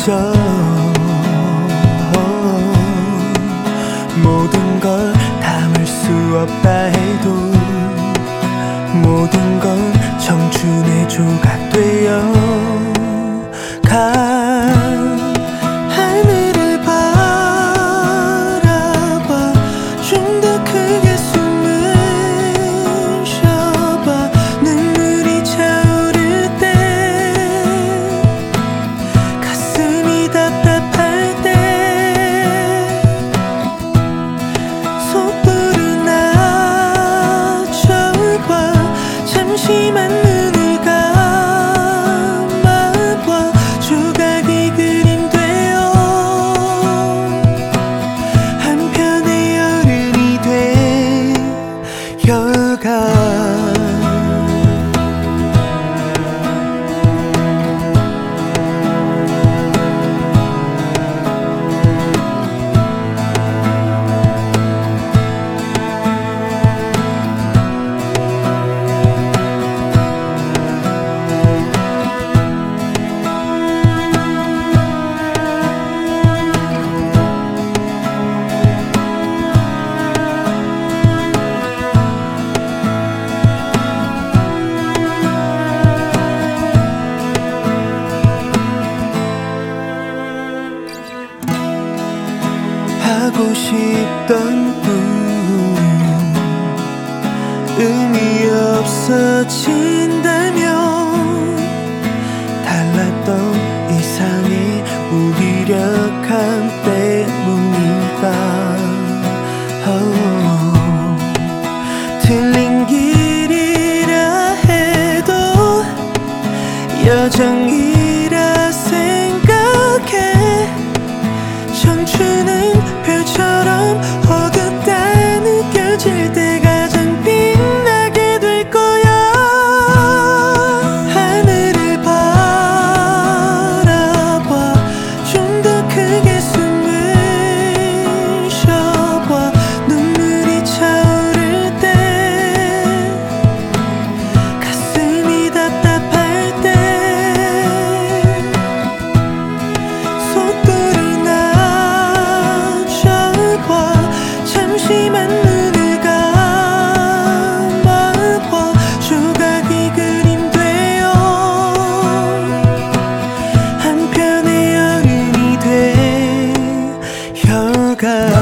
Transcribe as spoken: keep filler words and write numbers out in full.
있어. 모든 걸 담을 수 없다 해도 모든 건 청춘의 조각되어 가. 하늘을 바라봐 좀 더 크게 숨을 쉬어봐. 눈물이 차오를 때 가슴이 답답할 때 속도를 낮춰봐. 잠시만 눈을 감아봐. 조각이 그림 되어 한편의 여름이 되어가. 하고 싶던 꿈 의미 없어진다면 달랐던 이상의 무기력함 때문일까. oh. 틀린 길이라 해도 여정이라 생각해. 청춘은 별처럼 어둡다 느껴질 때 가장 빛나게 될 거야. 하늘을 바라봐 좀 더 크게 숨을 쉬어봐. 눈물이 차오를 때 가슴이 답답할 때 속도를 잠시만 눈을 감아봐. 조각이 그림 되어 한편의 여름이 되어가.